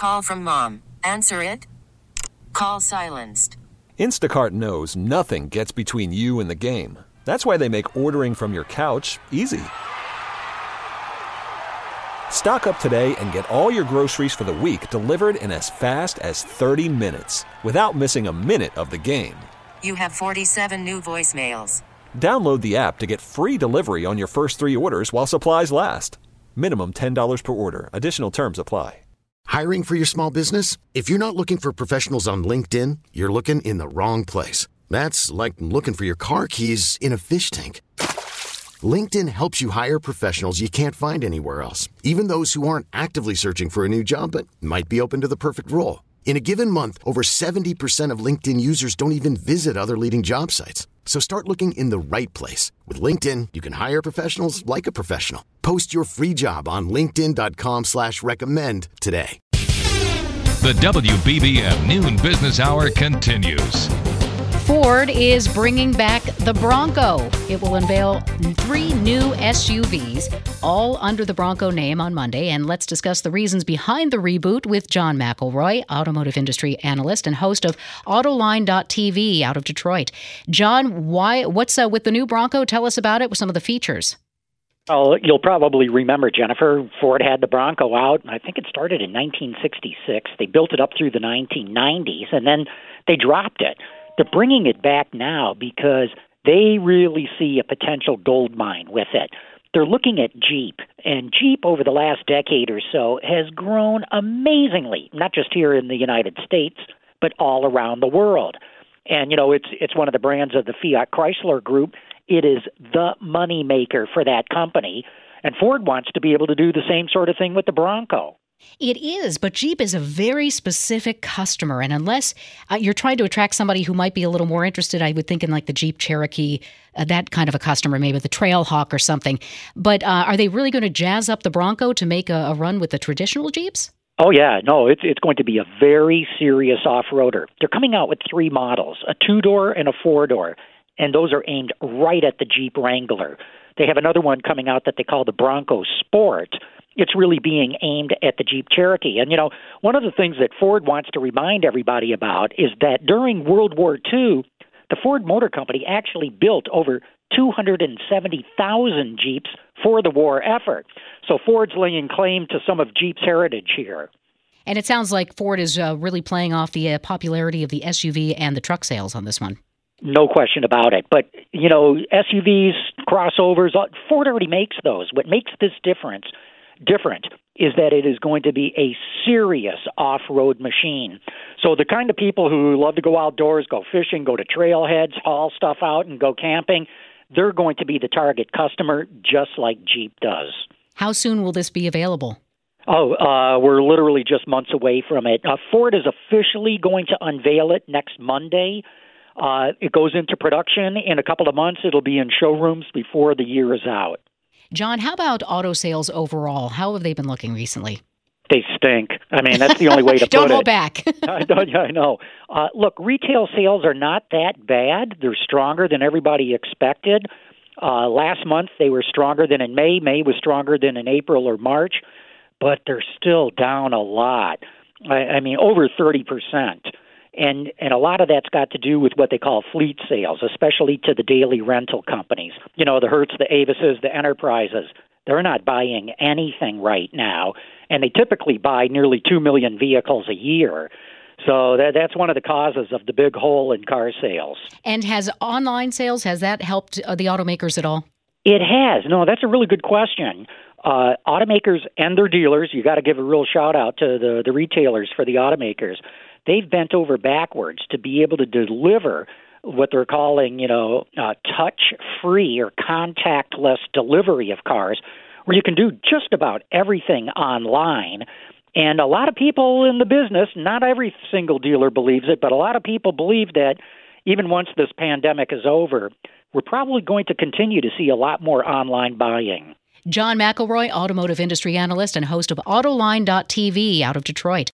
Call from mom. Answer it. Call silenced. Instacart knows nothing gets between you and the game. That's why they make ordering from your couch easy. Stock up today and get all your groceries for the week delivered in as fast as 30 minutes without missing a minute of the game. You have 47 new voicemails. Download the app to get free delivery on your first 3 orders while supplies last. Minimum $10 per order. Additional terms apply. Hiring for your small business? If you're not looking for professionals on LinkedIn, you're looking in the wrong place. That's like looking for your car keys in a fish tank. LinkedIn helps you hire professionals you can't find anywhere else, even those who aren't actively searching for a new job but might be open to the perfect role. In a given month, over 70% of LinkedIn users don't even visit other leading job sites. So start looking in the right place. With LinkedIn, you can hire professionals like a professional. Post your free job on linkedin.com/recommend today. The WBBM Noon Business Hour continues. Ford is bringing back the Bronco. It will unveil 3 new SUVs, all under the Bronco name on Monday. And let's discuss the reasons behind the reboot with John McElroy, automotive industry analyst and host of Autoline.tv out of Detroit. John, what's with the new Bronco? Tell us about it with some of the features. Oh, you'll probably remember, Jennifer, Ford had the Bronco out, and I think it started in 1966. They built it up through the 1990s, and then they dropped it. They're bringing it back now because they really see a potential gold mine with it. They're looking at Jeep, and Jeep over the last decade or so has grown amazingly, not just here in the United States, but all around the world. And, you know, it's one of the brands of the Fiat Chrysler Group. It is the money maker for that company, and Ford wants to be able to do the same sort of thing with the Bronco. It is, but Jeep is a very specific customer, and unless you're trying to attract somebody who might be a little more interested, I would think in like the Jeep Cherokee, that kind of a customer, maybe the Trailhawk or something. But are they really going to jazz up the Bronco to make a run with the traditional Jeeps? Oh, yeah. No, it's going to be a very serious off-roader. They're coming out with 3 models, a 2-door and a 4-door, and those are aimed right at the Jeep Wrangler. They have another one coming out that they call the Bronco Sport. It's really being aimed at the Jeep Cherokee. And, you know, one of the things that Ford wants to remind everybody about is that during World War II, the Ford Motor Company actually built over 270,000 Jeeps for the war effort. So Ford's laying claim to some of Jeep's heritage here. And it sounds like Ford is really playing off the popularity of the SUV and the truck sales on this one. No question about it. But, you know, SUVs, crossovers, Ford already makes those. What makes this different is that it is going to be a serious off-road machine. So the kind of people who love to go outdoors, go fishing, go to trailheads, haul stuff out, and go camping, they're going to be the target customer, just like Jeep does. How soon will this be available? We're literally just months away from it. Ford is officially going to unveil it next Monday. It goes into production in a couple of months. It'll be in showrooms before the year is out. John, how about auto sales overall? How have they been looking recently? They stink. I mean, that's the only way to put it. Don't hold back. I know. Look, retail sales are not that bad. They're stronger than everybody expected. Last month, they were stronger than in May. May was stronger than in April or March. But they're still down a lot. I mean, over 30%. And a lot of that's got to do with what they call fleet sales, especially to the daily rental companies. You know, the Hertz, the Avises, the Enterprises. They're not buying anything right now, and they typically buy nearly 2 million vehicles a year. So that's one of the causes of the big hole in car sales. And has online sales, has that helped the automakers at all? It has. No, that's a really good question. Automakers and their dealers, you got to give a real shout out to the retailers for the automakers. They've bent over backwards to be able to deliver what they're calling, touch-free or contactless delivery of cars, where you can do just about everything online. And a lot of people in the business, not every single dealer believes it, but a lot of people believe that even once this pandemic is over, we're probably going to continue to see a lot more online buying. John McElroy, automotive industry analyst and host of Autoline.tv out of Detroit.